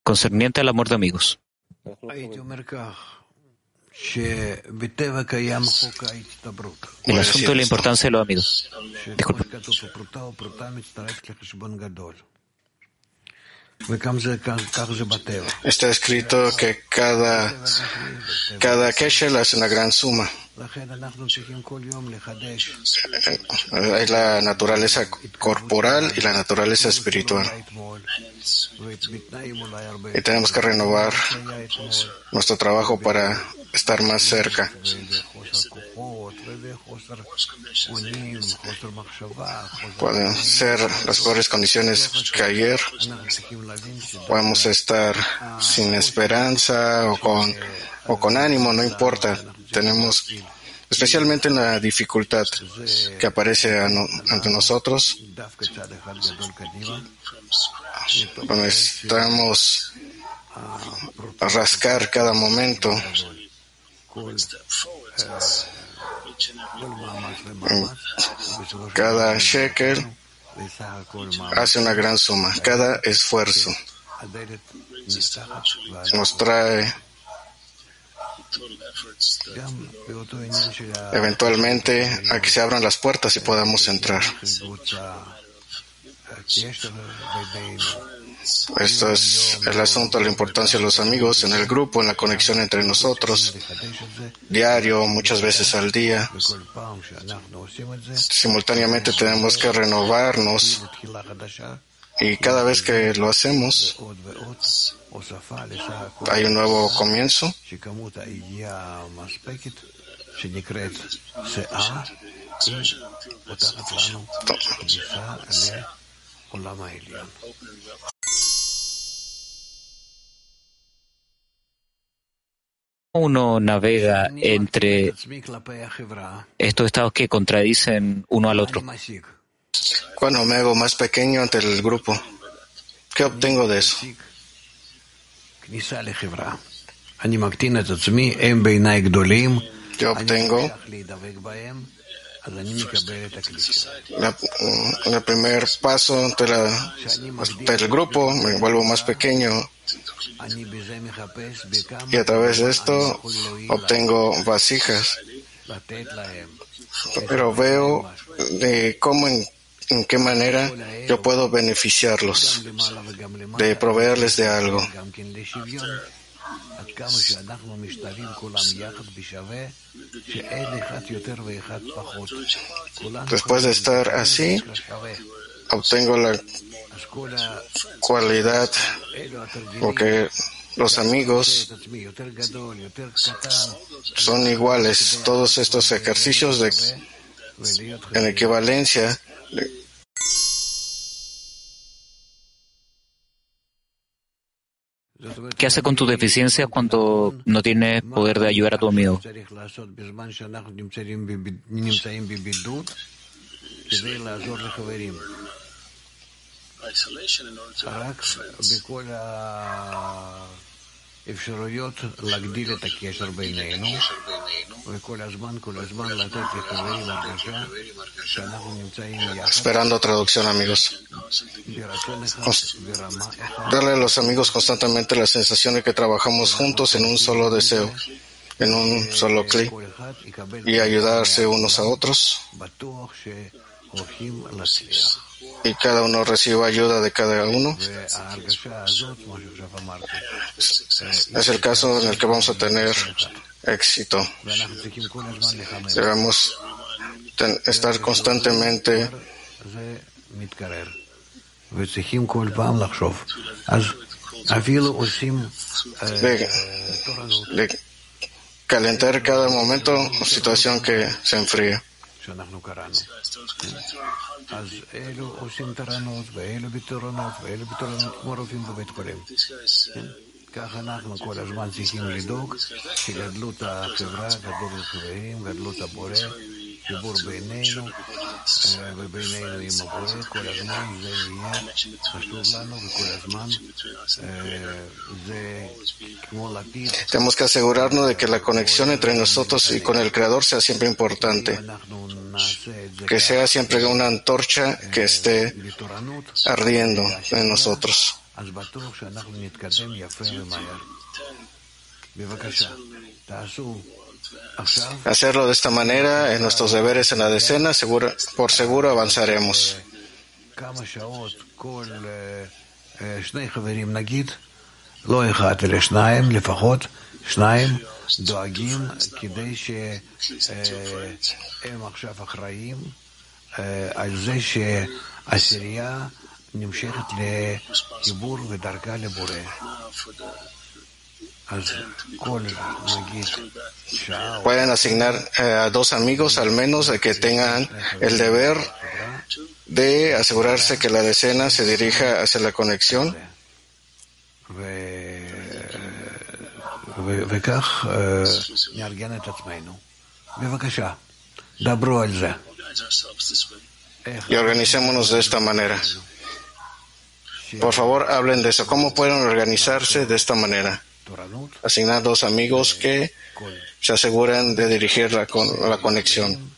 concerniente al amor de amigos. El asunto de la importancia de los amigos. Disculpe. Está escrito que cada kesher hace una gran suma. Hay la naturaleza corporal y la naturaleza espiritual. Y tenemos que renovar nuestro trabajo para estar más cerca. Pueden ser las peores condiciones que ayer. Podemos estar sin esperanza o con ánimo, no importa. Tenemos, especialmente en la dificultad que aparece ante nosotros, cuando estamos a rascar cada momento, cada shekel hace una gran suma. Cada esfuerzo nos trae eventualmente a que se abran las puertas y podamos entrar. Esto es el asunto de la importancia de los amigos en el grupo, en la conexión entre nosotros, diario, muchas veces al día. Simultáneamente tenemos que renovarnos y cada vez que lo hacemos hay un nuevo comienzo. Uno navega entre estos estados que contradicen uno al otro. Cuando me hago más pequeño ante el grupo, ¿qué obtengo de eso? Yo obtengo el primer paso ante el grupo, me vuelvo más pequeño y a través de esto obtengo vasijas, pero veo de cómo, en qué manera yo puedo beneficiarlos, de proveerles de algo. Después de estar así, obtengo la cualidad, porque los amigos son iguales. Todos estos ejercicios en equivalencia ¿Qué hace con tu deficiencia cuando no tienes poder de ayudar a tu amigo? Esperando traducción, amigos. Darle a los amigos constantemente la sensación de que trabajamos juntos en un solo deseo, en un solo clic, y ayudarse unos a otros. Y cada uno recibe ayuda de cada uno. Es el caso en el que vamos a tener éxito. Debemos estar constantemente de calentar cada momento, situación que se enfría. כך אנחנו כל הזמן צריכים לדאוג שגדלות החברה, גדלות החברים, גדלות הבורא, חיבור בינינו ובינינו עם הבורא, כל הזמן זה יהיה חשוב לנו וכל הזמן זה כמו לפיד. Tenemos que asegurarnos de que la conexión entre nosotros y con el Creador sea siempre importante, que sea siempre una antorcha que esté ardiendo en nosotros. Hacerlo de esta manera en nuestros deberes en la decena, por seguro avanzaremos. Pueden asignar a 2 amigos al menos de que tengan el deber de asegurarse que la decena se dirija hacia la conexión y organicémonos de esta manera. Por favor, hablen de eso. ¿Cómo pueden organizarse de esta manera? Asignar 2 amigos que se aseguren de dirigir la conexión.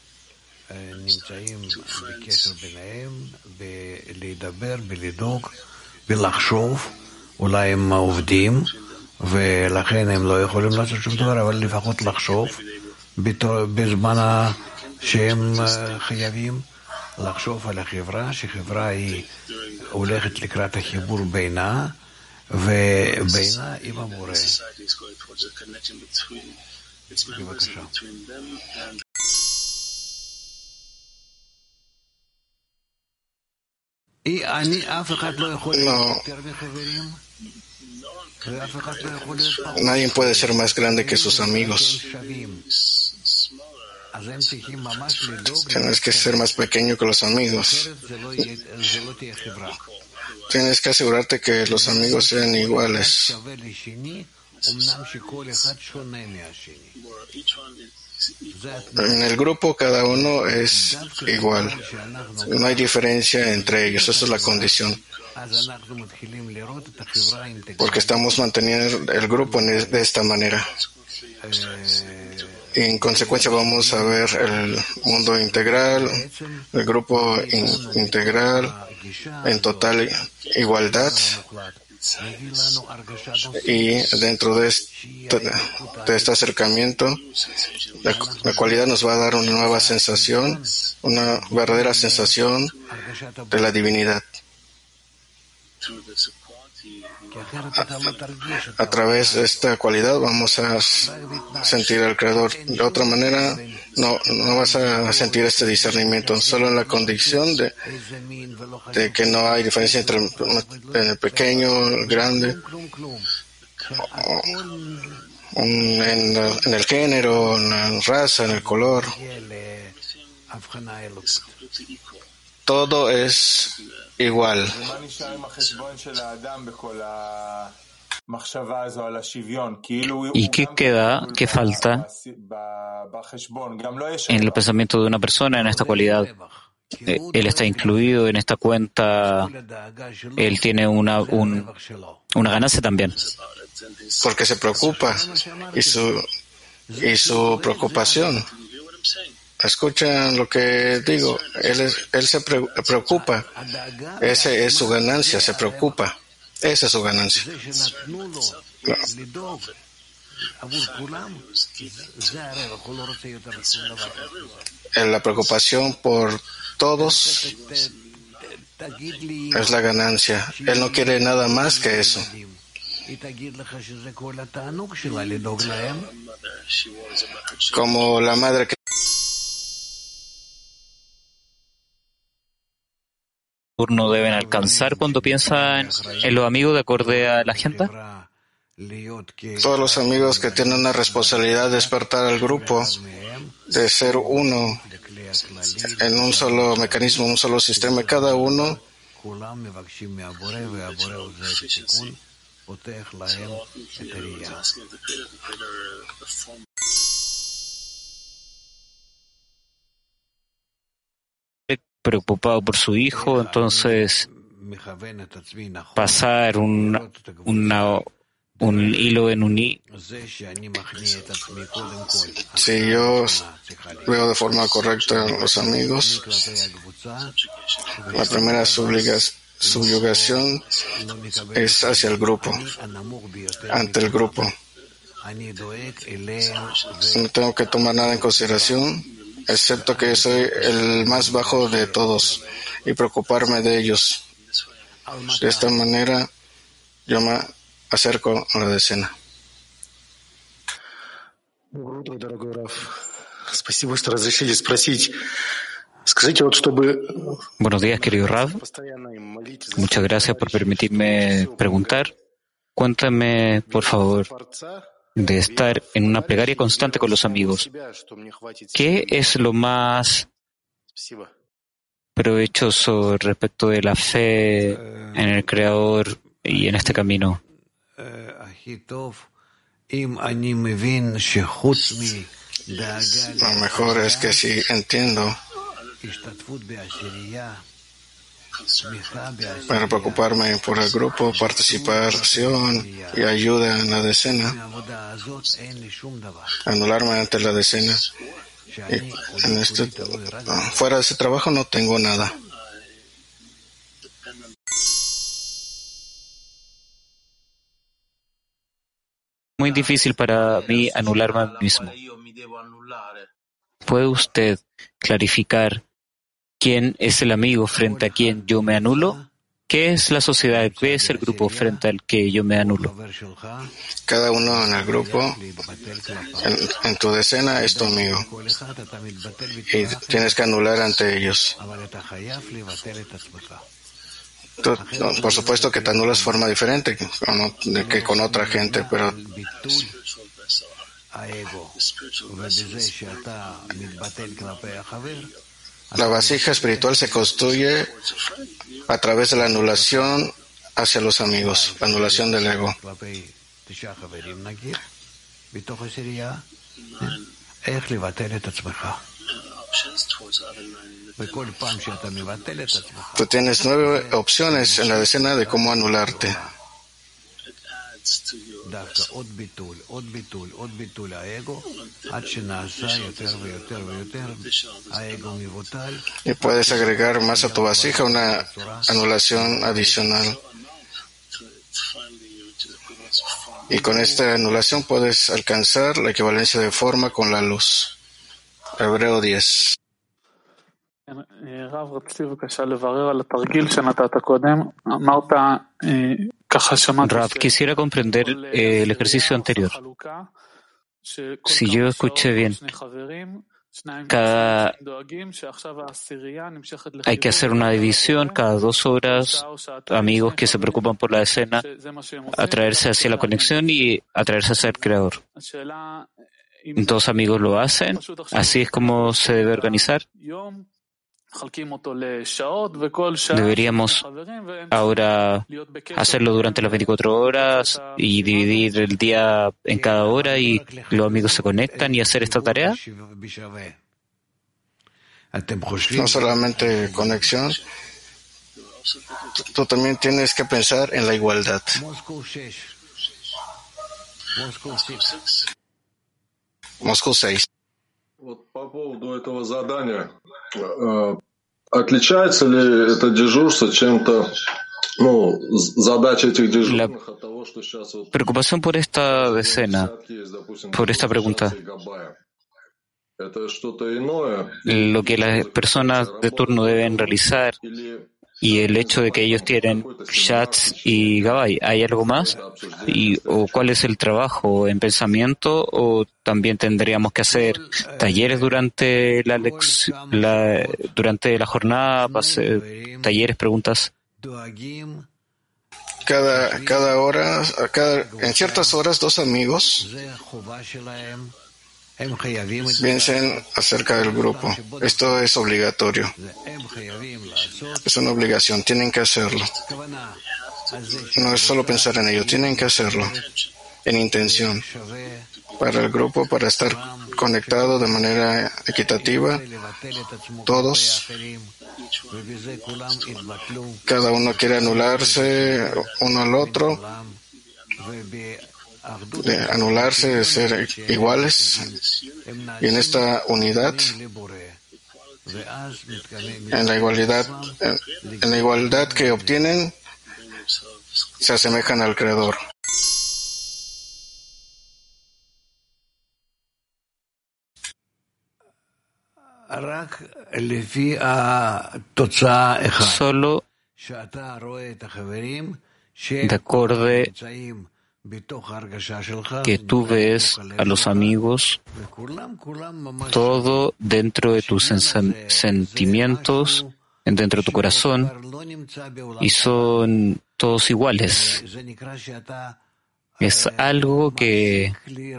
ולכן הם לא יכולים לעשות שום דבר, אבל לפחות לחשוב בזמן שהם חייבים לחשוב על החברה, שחברה היא הולכת לקראת החיבור בינה ובינה עם המורה. בבקשה. אני אף אחד לא יכול להיות יותר מחברים? Nadie puede ser más grande que sus amigos. Tienes que ser más pequeño que los amigos. Tienes que asegurarte que los amigos sean iguales. En el grupo cada uno es igual. No hay diferencia entre ellos. Esa es la condición. Porque estamos manteniendo el grupo de esta manera. Y en consecuencia vamos a ver el mundo integral, el grupo integral en total igualdad. Y dentro de este acercamiento, la cualidad nos va a dar una nueva sensación, una verdadera sensación de la divinidad. A través de esta cualidad vamos a sentir al Creador. De otra manera, no vas a sentir este discernimiento, solo en la condición de que no hay diferencia entre el pequeño, el grande, en el género, en la raza, en el color. Todo es igual. ¿Y qué queda, qué falta en el pensamiento de una persona en esta cualidad? Él está incluido en esta cuenta, él tiene una ganancia también. Porque se preocupa y su preocupación. Escuchan lo que digo. Él se preocupa. Esa es su ganancia, se preocupa. Esa es su ganancia. La preocupación por todos es la ganancia. Él no quiere nada más que eso. Como la madre que no deben alcanzar cuando piensan en los amigos de acorde a la gente. Todos los amigos que tienen una responsabilidad de despertar al grupo, de ser uno en un solo mecanismo, un solo sistema, cada uno preocupado por su hijo, entonces pasar un hilo en un hilo. Si yo veo de forma correcta a los amigos, la primera subyugación es hacia el grupo, ante el grupo. No tengo que tomar nada en consideración, excepto que soy el más bajo de todos y preocuparme de ellos. De esta manera, yo me acerco a la decena. Buenos días, querido Rav. Muchas gracias por permitirme preguntar. Cuéntame, por favor, de estar en una plegaria constante con los amigos. ¿Qué es lo más provechoso respecto de la fe en el Creador y en este camino? Lo mejor es que si entiendo para preocuparme por el grupo, participación y ayuda en la decena, anularme ante la decena. Y fuera de ese trabajo no tengo nada. Muy difícil para mí anularme a mí mismo. ¿Puede usted clarificar quién es el amigo frente a quien yo me anulo? ¿Qué es la sociedad? ¿Qué es el grupo frente al que yo me anulo? Cada uno en el grupo, en tu decena, es tu amigo. Y tienes que anular ante ellos. Tú, por supuesto que te anulas de forma diferente que con otra gente, pero la vasija espiritual se construye a través de la anulación hacia los amigos, la anulación del ego. Tú tienes 9 opciones en la decena de cómo anularte. Y puedes agregar más a tu vasija una anulación adicional. Y con esta anulación puedes alcanzar la equivalencia de forma con la luz. Hebreo 10. Rav, quisiera comprender el ejercicio anterior. Si yo escuché bien, hay que hacer una división cada 2 horas, amigos que se preocupan por la decena, atraerse hacia la conexión y atraerse hacia el Creador. ¿Dos amigos lo hacen? ¿Así es como se debe organizar? Deberíamos ahora hacerlo durante las 24 horas y dividir el día en cada hora y los amigos se conectan y hacer esta tarea. No solamente conexión, tú también tienes que pensar en la igualdad. Moscú 6. Отличается ли это дежурство чем-то, задача этих дежурных от того, что сейчас вот preocupación por esta decena, por esta pregunta. Это что-то иное? Lo que las personas de turno deben realizar y el hecho de que ellos tienen chats y gabay, ¿hay algo más? ¿O cuál es el trabajo en pensamiento? ¿O también tendríamos que hacer talleres durante durante la jornada, talleres, preguntas? Cada hora, en ciertas horas, 2 amigos piensen acerca del grupo. Esto es obligatorio. Es una obligación. Tienen que hacerlo. No es solo pensar en ello. Tienen que hacerlo en intención para el grupo, para estar conectado de manera equitativa. Todos. Cada uno quiere anularse uno al otro. De anularse, de ser iguales, y en esta unidad En la igualdad que obtienen, se asemejan al Creador. Solo de acuerdo que tú ves a los amigos, todo dentro de tus sentimientos, dentro de tu corazón, y son todos iguales. Es algo que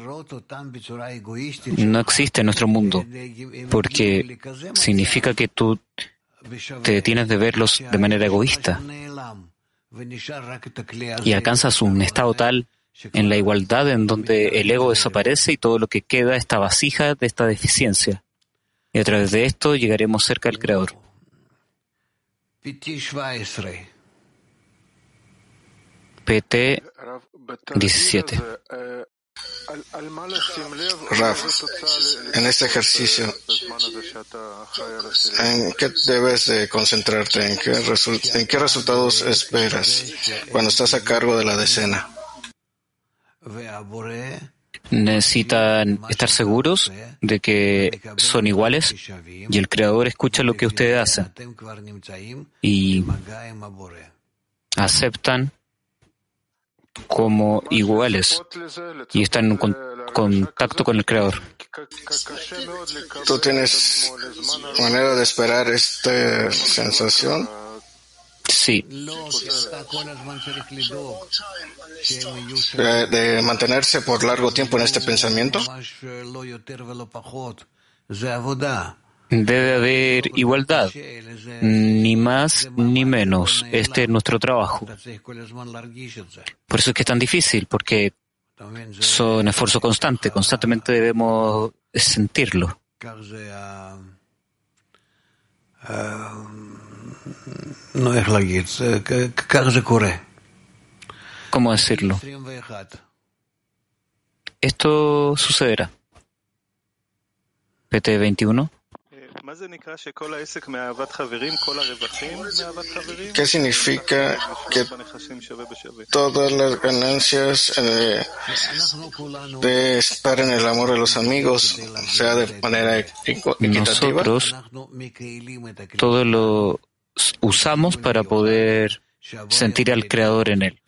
no existe en nuestro mundo, porque significa que tú te detienes de verlos de manera egoísta y alcanzas un estado tal en la igualdad en donde el ego desaparece y todo lo que queda esta vasija de esta deficiencia. Y a través de esto llegaremos cerca del Creador. PT 17. Rav, en este ejercicio, ¿en qué debes de concentrarte? ¿En qué resultados esperas cuando estás a cargo de la decena? Necesitan estar seguros de que son iguales y el Creador escucha lo que ustedes hacen y aceptan como iguales y están en contacto con el Creador. ¿Tú tienes manera de esperar esta sensación? Sí. ¿De mantenerse por largo tiempo en este pensamiento? Debe haber igualdad, ni más ni menos. Este es nuestro trabajo. Por eso es que es tan difícil, porque son esfuerzo constante. Constantemente debemos sentirlo. ¿Cómo decirlo? Esto sucederá. PT 21. ¿Qué significa que todas las ganancias de estar en el amor de los amigos sea de manera equitativa? Nosotros todo lo usamos para poder sentir al Creador en él.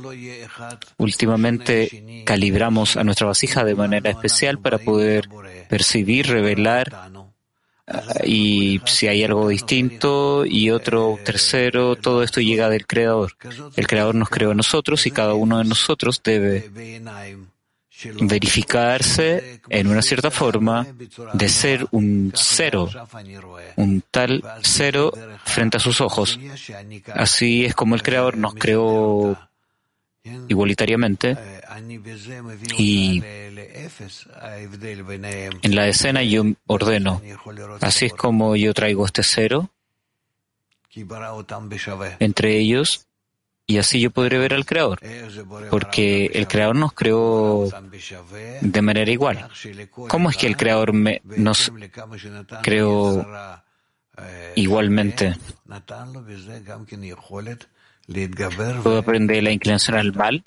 Últimamente calibramos a nuestra vasija de manera especial para poder percibir, revelar, y si hay algo distinto y otro tercero, todo esto llega del Creador. El Creador nos creó a nosotros y cada uno de nosotros debe verificarse en una cierta forma de ser un cero, un tal cero frente a sus ojos. Así es como el Creador nos creó igualitariamente, y en la escena yo ordeno, así es como yo traigo este cero entre ellos, y así yo podré ver al Creador, porque el Creador nos creó de manera igual. ¿Cómo es que el Creador nos creó igualmente? ¿Puedo aprender la inclinación al mal?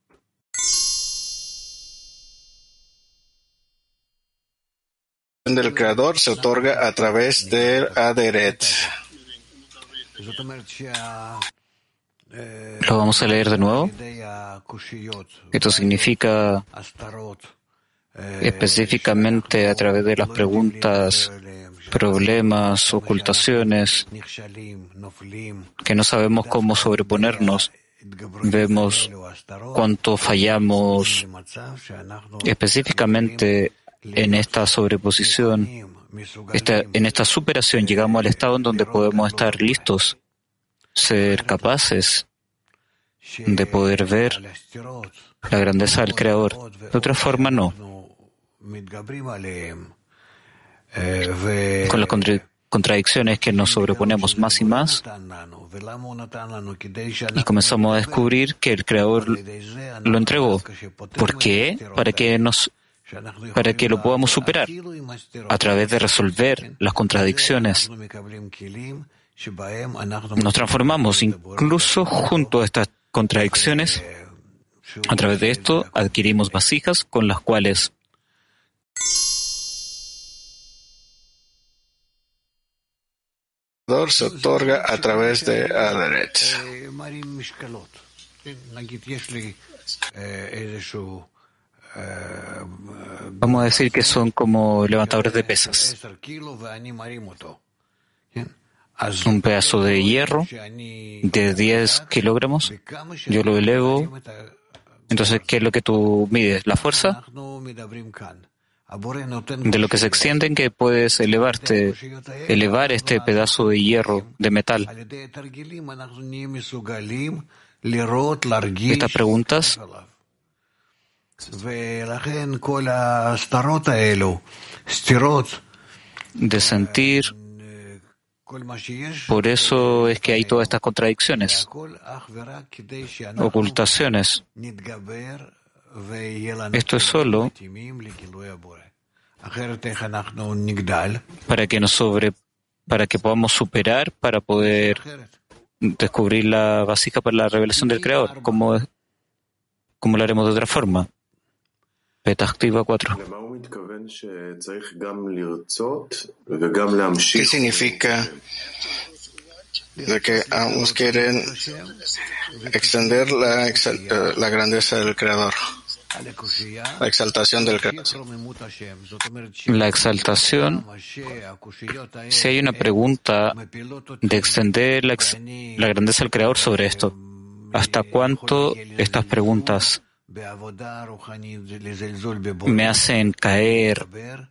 Del Creador se otorga a través del Aderet. Lo vamos a leer de nuevo. Esto significa específicamente a través de las preguntas, problemas, ocultaciones, que no sabemos cómo sobreponernos. Vemos cuánto fallamos específicamente en esta sobreposición, en esta superación. Llegamos al estado en donde podemos estar listos, ser capaces de poder ver la grandeza del Creador. De otra forma, no. Con las contradicciones que nos sobreponemos más y más, y comenzamos a descubrir que el Creador lo entregó. ¿Por qué? Para que nos para que lo podamos superar a través de resolver las contradicciones. Nos transformamos incluso junto a estas contradicciones. A través de esto adquirimos vasijas con las cuales se otorga a través de Aderet. Vamos a decir que son como levantadores de pesas. Un pedazo de hierro de 10 kilogramos, yo lo elevo. Entonces, ¿qué es lo que tú mides? ¿La fuerza? De lo que se extiende en que puedes elevar este pedazo de hierro, de metal. Estas preguntas de sentir, por eso es que hay todas estas contradicciones, ocultaciones. Esto es solo para que podamos superar, para poder descubrir la vasija para la revelación del Creador. ¿Cómo lo haremos de otra forma? Petah Tikva 4. ¿Qué significa de que ambos quieren extender la grandeza del Creador, la exaltación del Creador? La exaltación, si hay una pregunta de extender la grandeza del Creador sobre esto, ¿hasta cuánto estas preguntas me hacen caer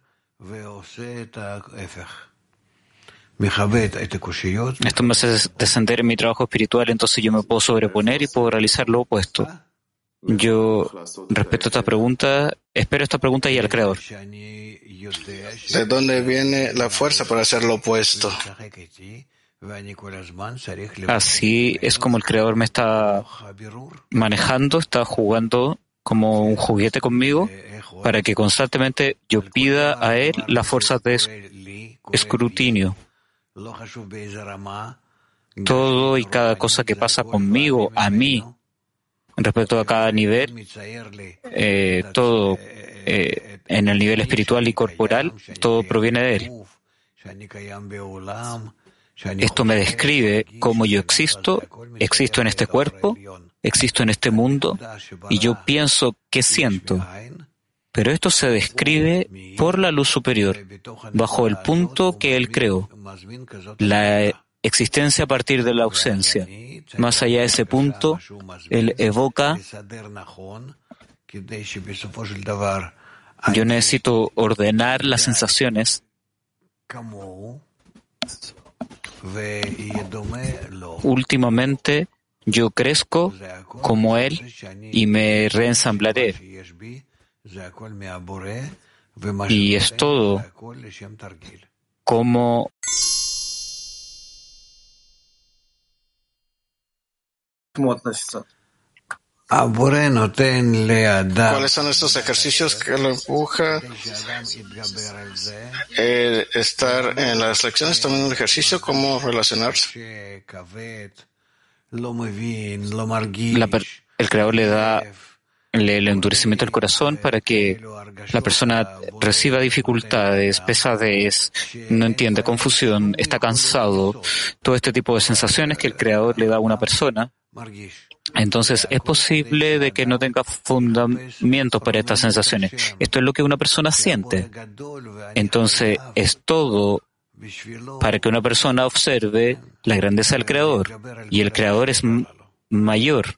Esto me hace descender en mi trabajo espiritual, entonces yo me puedo sobreponer y puedo realizar lo opuesto? Yo respeto esta pregunta, espero esta pregunta y al Creador. ¿De dónde viene la fuerza para hacer lo opuesto? Así es como el Creador me está manejando, está jugando como un juguete conmigo para que constantemente yo pida a Él las fuerzas de escrutinio. Todo y cada cosa que pasa conmigo, a mí, respecto a cada nivel, todo en el nivel espiritual y corporal, todo proviene de Él. Esto me describe cómo yo existo en este cuerpo, existo en este mundo, y yo pienso que siento. Pero esto se describe por la luz superior, bajo el punto que Él creó, la existencia a partir de la ausencia. Más allá de ese punto, Él evoca, yo necesito ordenar las sensaciones últimamente. Yo crezco como Él y me reensamblaré. Y es todo como ¿Cuáles son estos ejercicios que lo empuja? Estar en las lecciones también un ejercicio, cómo relacionarse. El Creador le da el endurecimiento del corazón para que la persona reciba dificultades, pesadez, no entiende, confusión, está cansado, todo este tipo de sensaciones que el Creador le da a una persona. Entonces es posible de que no tenga fundamentos para estas sensaciones. Esto es lo que una persona siente. Entonces es todo para que una persona observe la grandeza del Creador. Y el Creador es mayor.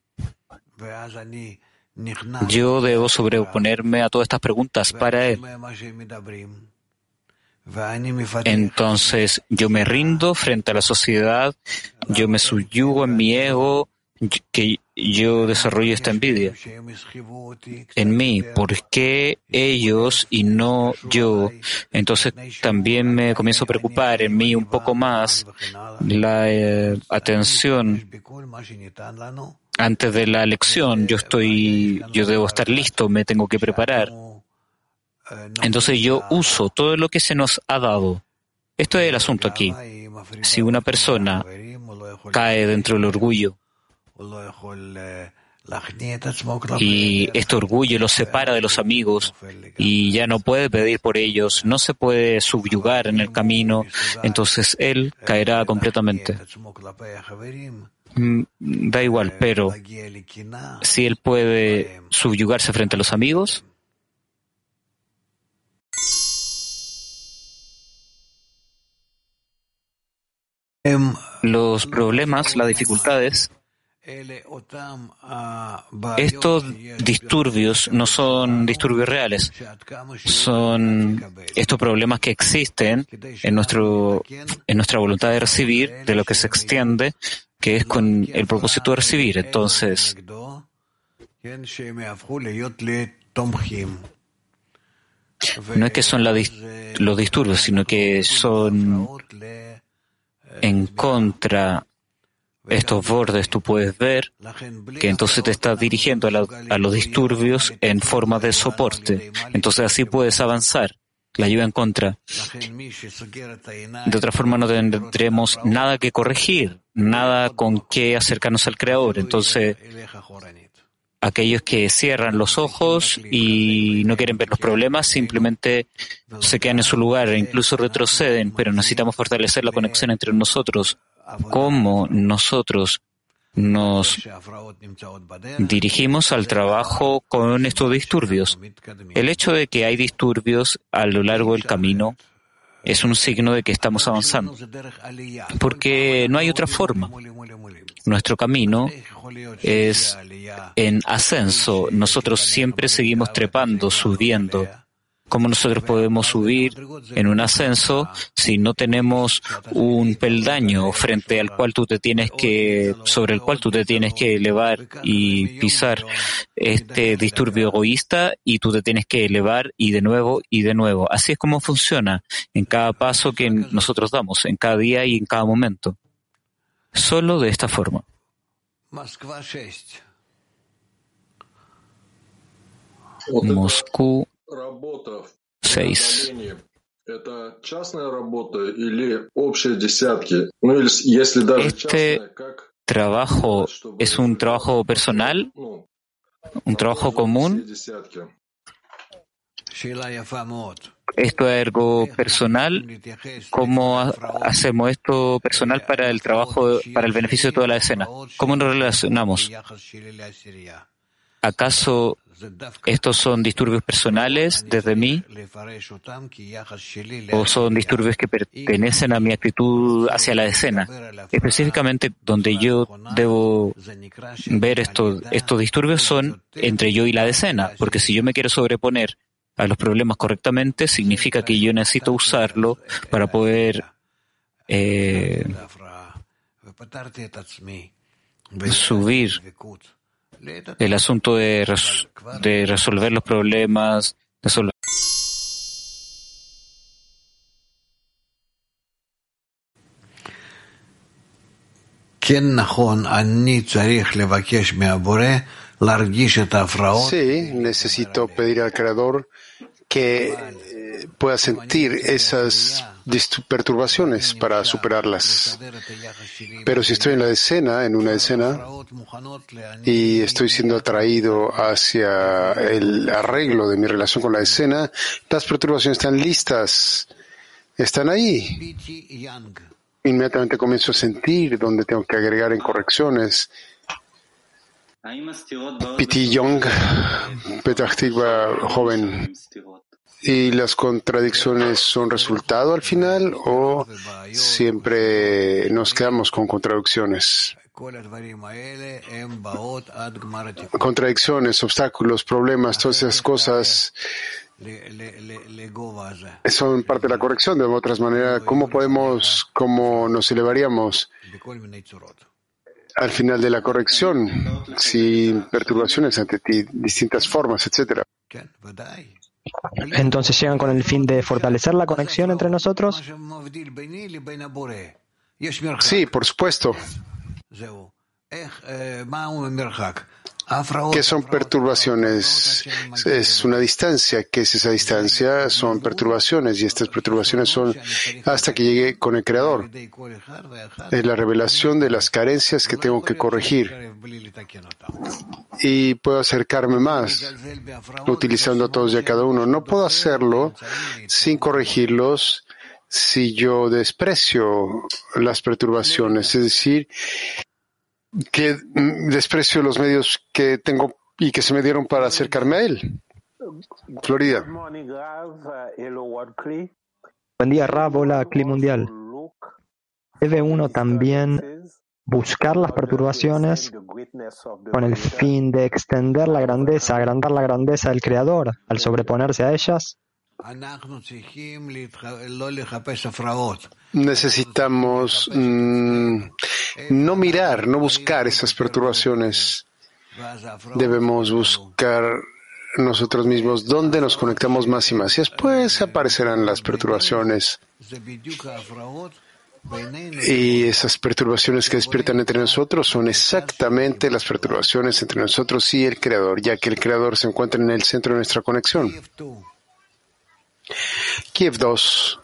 Yo debo sobreponerme a todas estas preguntas para Él. Entonces yo me rindo frente a la sociedad, yo me subyugo en mi ego, que yo desarrollo esta envidia en mí. ¿Por qué ellos y no yo? Entonces también me comienzo a preocupar en mí un poco más la atención antes de la lección. Yo debo estar listo, me tengo que preparar. Entonces yo uso todo lo que se nos ha dado. Esto es el asunto aquí. Si una persona cae dentro del orgullo y este orgullo lo separa de los amigos y ya no puede pedir por ellos, no se puede subyugar en el camino, entonces él caerá completamente. Da igual, pero si él puede subyugarse frente a los amigos, los problemas, las dificultades, estos disturbios no son disturbios reales, son estos problemas que existen en nuestra voluntad de recibir, de lo que se extiende, que es con el propósito de recibir. Entonces, no es que son los disturbios, sino que son en contra. Estos bordes tú puedes ver que entonces te estás dirigiendo a los disturbios en forma de soporte. Entonces así puedes avanzar. La ayuda en contra. De otra forma no tendremos nada que corregir, nada con qué acercarnos al Creador. Entonces, aquellos que cierran los ojos y no quieren ver los problemas simplemente se quedan en su lugar e incluso retroceden, pero necesitamos fortalecer la conexión entre nosotros. Cómo nosotros nos dirigimos al trabajo con estos disturbios. El hecho de que hay disturbios a lo largo del camino es un signo de que estamos avanzando, porque no hay otra forma. Nuestro camino es en ascenso. Nosotros siempre seguimos trepando, subiendo. ¿Cómo nosotros podemos subir en un ascenso si no tenemos un peldaño sobre el cual tú te tienes que elevar y pisar este disturbio egoísta y tú te tienes que elevar y de nuevo y de nuevo? Así es como funciona en cada paso que nosotros damos, en cada día y en cada momento. Solo de esta forma. Moscú 6. ¿Este trabajo es un trabajo personal? ¿Un trabajo común? ¿Esto es algo personal? ¿Cómo hacemos esto personal para el trabajo, para el beneficio de toda la escena? ¿Cómo nos relacionamos? ¿Acaso estos son disturbios personales desde mí? ¿O son disturbios que pertenecen a mi actitud hacia la escena? Específicamente, donde yo debo ver estos disturbios son entre yo y la escena, porque si yo me quiero sobreponer a los problemas correctamente, significa que yo necesito usarlo para poder subir el asunto de resolver los problemas, Sí, necesito pedir al Creador que pueda sentir esas perturbaciones para superarlas. Pero si estoy en una escena, y estoy siendo atraído hacia el arreglo de mi relación con la escena, las perturbaciones están listas, están ahí. Inmediatamente comienzo a sentir dónde tengo que agregar en correcciones. P.T. Young, Petah Tikva, joven. ¿Y las contradicciones son resultado al final o siempre nos quedamos con contradicciones? Contradicciones, obstáculos, problemas, todas esas cosas son parte de la corrección. De otras maneras, ¿cómo nos elevaríamos al final de la corrección sin perturbaciones ante ti, distintas formas, etcétera? Entonces llegan con el fin de fortalecer la conexión entre nosotros. Sí, por supuesto. ¿Qué son perturbaciones? Es una distancia. ¿Qué es esa distancia? Son perturbaciones, y estas perturbaciones son hasta que llegue con el Creador. Es la revelación de las carencias que tengo que corregir. Y puedo acercarme más utilizando a todos y a cada uno. No puedo hacerlo sin corregirlos si yo desprecio las perturbaciones, es decir, que desprecio los medios que tengo y que se me dieron para acercarme a Él. Florida. Buen día, Rab. Hola, Cli Mundial. ¿Debe uno también buscar las perturbaciones con el fin de extender la grandeza, agrandar la grandeza del Creador al sobreponerse a ellas? Necesitamos no mirar, no buscar esas perturbaciones. Debemos buscar nosotros mismos dónde nos conectamos más y más. Y después aparecerán las perturbaciones. Y esas perturbaciones que despiertan entre nosotros son exactamente las perturbaciones entre nosotros y el Creador, ya que el Creador se encuentra en el centro de nuestra conexión. Kiev 2.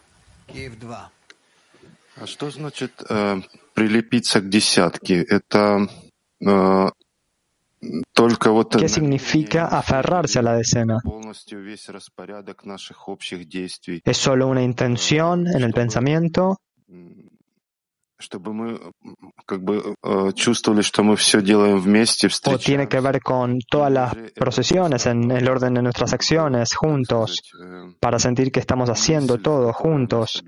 А что значит прилепиться к десятке? Это только вот ¿Qué significa aferrarse a la decena? полностью весь распорядок наших общих действий. ¿Es solo una intención en el pensamiento? Чтобы мы как бы чувствовали, что мы все делаем вместе, ¿O tiene que ver con todas las procesiones en el orden de nuestras acciones juntos, para sentir que estamos haciendo todo juntos?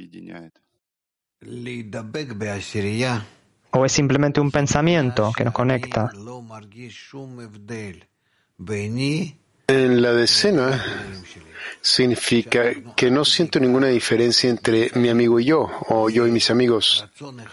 ¿O es simplemente un pensamiento que nos conecta? En la decena significa que no siento ninguna diferencia entre mi amigo y yo, o yo y mis amigos.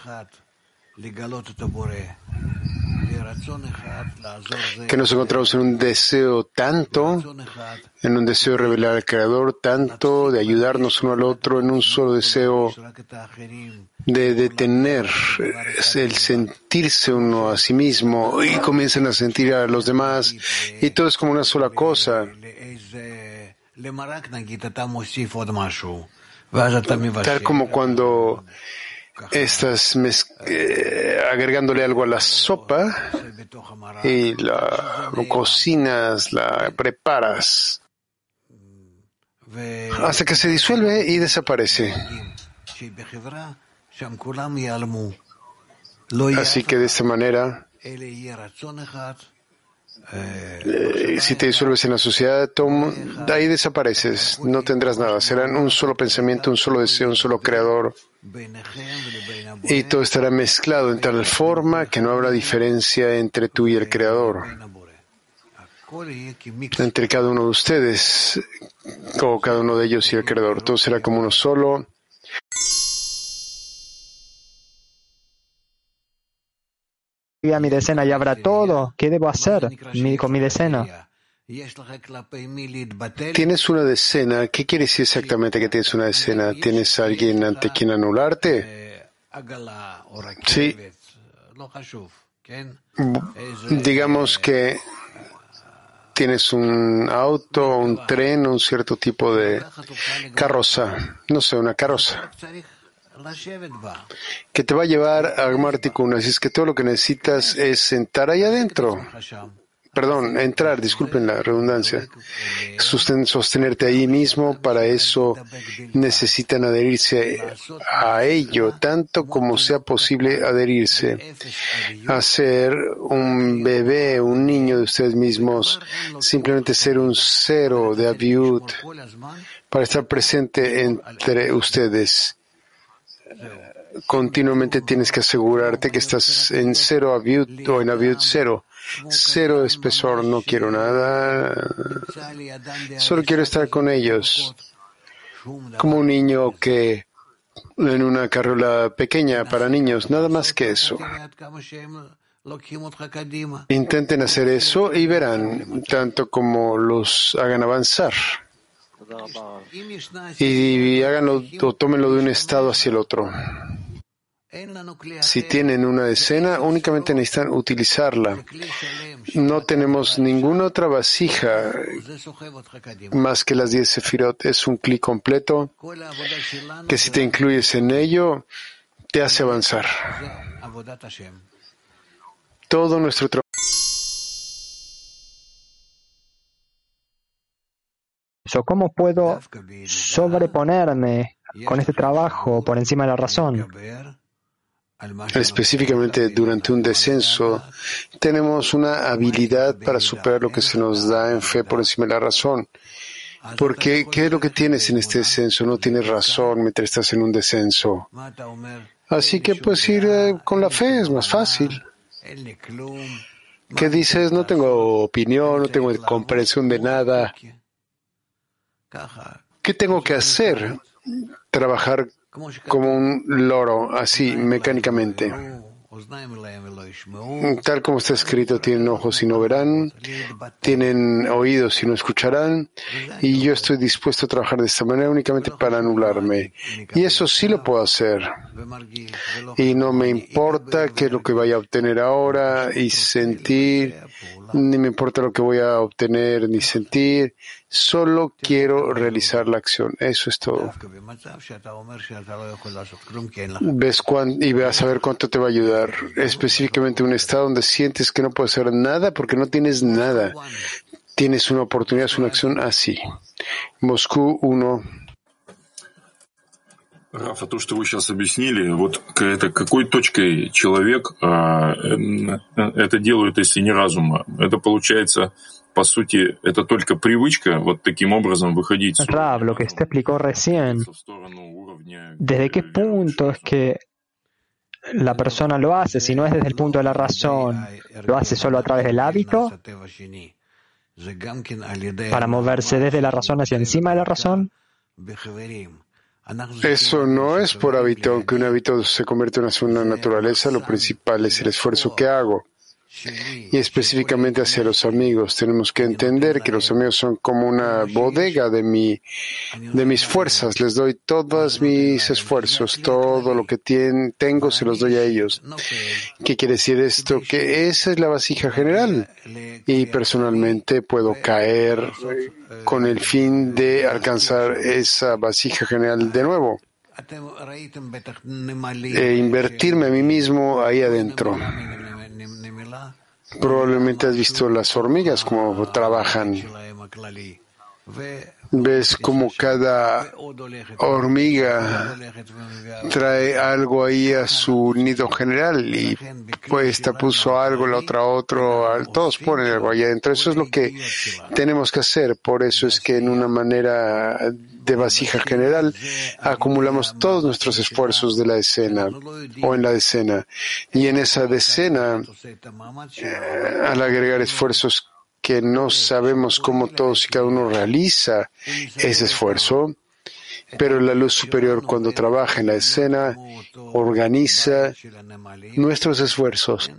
Que nos encontramos en un deseo tanto, en un deseo de revelar al Creador, tanto de ayudarnos uno al otro, en un solo deseo de detener el sentirse uno a sí mismo, y comienzan a sentir a los demás, y todo es como una sola cosa. Tal como cuando estás agregándole algo a la sopa y la cocinas, la preparas hasta que se disuelve y desaparece. Así que de esta manera, si te disuelves en la sociedad, de ahí desapareces, no tendrás nada, serán un solo pensamiento, un solo deseo, un solo creador, y todo estará mezclado en tal forma que no habrá diferencia entre tú y el Creador, entre cada uno de ustedes o cada uno de ellos y el Creador, todo será como uno solo. A mi decena y habrá todo. ¿Qué debo hacer con mi decena? ¿Tienes una decena? ¿Qué quiere decir exactamente que tienes una decena? ¿Tienes a alguien ante quien anularte? Sí. Digamos que tienes un auto, un tren, un cierto tipo de carroza. No sé, una carroza que te va a llevar a Gmar Tikkun. Así es que todo lo que necesitas es sentar ahí adentro. Perdón, entrar, disculpen la redundancia. Sostenerte ahí mismo, para eso necesitan adherirse a ello, tanto como sea posible adherirse. Hacer un bebé, un niño de ustedes mismos, simplemente ser un cero de Aviud, para estar presente entre ustedes. Continuamente tienes que asegurarte que estás en cero Aviud o en Aviud cero. Cero espesor, no quiero nada, solo quiero estar con ellos, como un niño que en una carriola pequeña para niños, nada más que eso. Intenten hacer eso y verán, tanto como los hagan avanzar, y háganlo o tómenlo de un estado hacia el otro. Si tienen una decena, únicamente necesitan utilizarla. No tenemos ninguna otra vasija más que las 10 sefirot. Es un clic completo que si te incluyes en ello, te hace avanzar. Todo nuestro trabajo. ¿Cómo puedo sobreponerme con este trabajo por encima de la razón? Específicamente durante un descenso, tenemos una habilidad para superar lo que se nos da en fe por encima de la razón. Porque, ¿qué es lo que tienes en este descenso? No tienes razón mientras estás en un descenso. Así que puedes ir con la fe, es más fácil. ¿Qué dices? No tengo opinión, no tengo comprensión de nada. ¿Qué tengo que hacer? Trabajar como un loro, así, mecánicamente. Tal como está escrito, tienen ojos y no verán, tienen oídos y no escucharán, y yo estoy dispuesto a trabajar de esta manera únicamente para anularme. Y eso sí lo puedo hacer. Y no me importa qué es lo que vaya a obtener ahora y sentir, ni me importa lo que voy a obtener ni sentir, solo quiero realizar la acción. Eso es todo. Y vas a ver cuánto te va a ayudar. Específicamente un estado donde sientes que no puedes hacer nada porque no tienes nada. Tienes una oportunidad, es una acción así. Moscú 1. Раф, а то, что вы сейчас объяснили, вот это какой точкой человек это делает, если не разума? Это получается, по сути, это только привычка вот таким образом выходить Rav, lo que usted explicó recién, в сторону уровня... ¿desde qué punto es que la persona lo hace? Si no es desde el punto de la razón, ¿lo hace solo a través del hábito? ¿Para moverse desde la razón hacia encima de la razón? Eso no es por hábito, aunque un hábito se convierte en una segunda naturaleza, lo principal es el esfuerzo que hago. Y específicamente hacia los amigos, tenemos que entender que los amigos son como una bodega de mis fuerzas. Les doy todos mis esfuerzos, todo lo que tengo se los doy a ellos. ¿Qué quiere decir esto? Que esa es la vasija general. Y personalmente puedo caer con el fin de alcanzar esa vasija general de nuevo. E invertirme a mí mismo ahí adentro. Probablemente has visto las hormigas cómo trabajan. Ves como cada hormiga trae algo ahí a su nido general y pues esta puso algo, la otra otro, todos ponen algo allá adentro. Eso es lo que tenemos que hacer. Por eso es que en una manera de vasija general acumulamos todos nuestros esfuerzos de la decena o en la decena. Y en esa decena, al agregar esfuerzos que no sabemos cómo todos y cada uno realiza ese esfuerzo, pero la luz superior cuando trabaja en la escena organiza nuestros esfuerzos.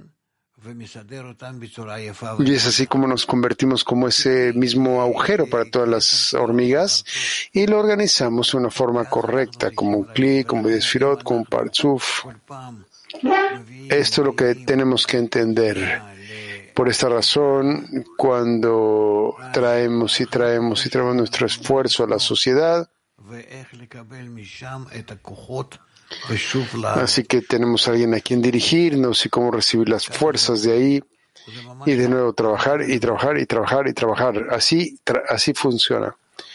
Y es así como nos convertimos como ese mismo agujero para todas las hormigas y lo organizamos de una forma correcta, como un clic, como un sefirot, como un partzuf. Esto es lo que tenemos que entender. Por esta razón, cuando traemos nuestro esfuerzo a la sociedad, así que tenemos a alguien a quien dirigirnos y cómo recibir las fuerzas de ahí y de nuevo trabajar y trabajar y trabajar y trabajar. Así funciona.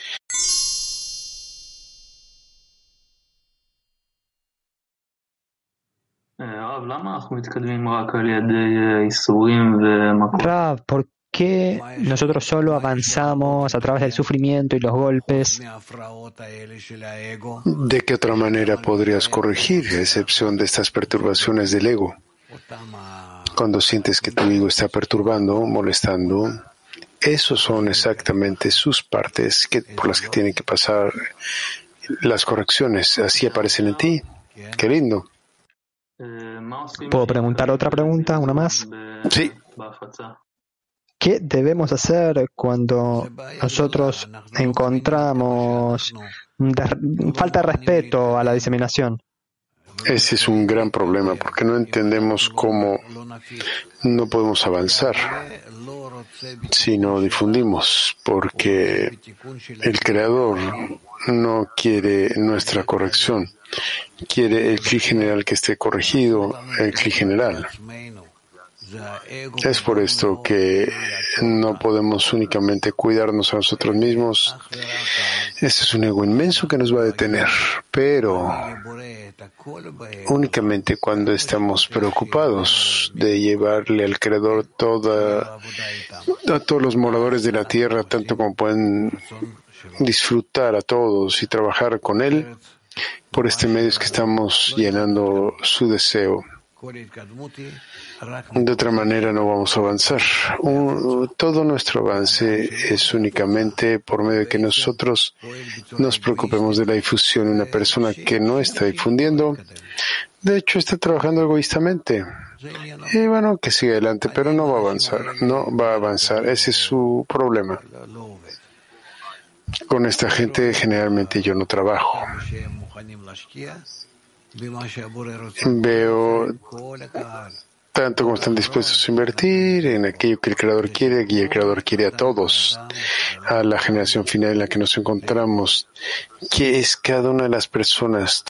Rav, ¿por qué nosotros solo avanzamos a través del sufrimiento y los golpes? ¿De qué otra manera podrías corregir, a excepción de estas perturbaciones del ego? Cuando sientes que tu ego está perturbando, molestando, esos son exactamente sus partes por las que tienen que pasar las correcciones. Así aparecen en ti. Qué lindo. ¿Puedo preguntar otra pregunta, una más? Sí. ¿Qué debemos hacer cuando nosotros encontramos falta de respeto a la diseminación? Ese es un gran problema porque no entendemos cómo no podemos avanzar si no difundimos, porque el Creador no quiere nuestra corrección, quiere el clic general que esté corregido, el clic general. Es por esto que no podemos únicamente cuidarnos a nosotros mismos. Este es un ego inmenso que nos va a detener, pero únicamente cuando estamos preocupados de llevarle al Creador a todos los moradores de la tierra, tanto como pueden disfrutar a todos y trabajar con Él, por este medio es que estamos llenando su deseo. De otra manera no vamos a avanzar. Todo nuestro avance es únicamente por medio de que nosotros nos preocupemos de la difusión. Una persona que no está difundiendo, de hecho está trabajando egoístamente. Y bueno, que siga adelante, pero no va a avanzar. Ese es su problema. Con esta gente generalmente yo no trabajo. Veo tanto como están dispuestos a invertir en aquello que el Creador quiere, y el Creador quiere a todos, a la generación final en la que nos encontramos, que es cada una de las personas.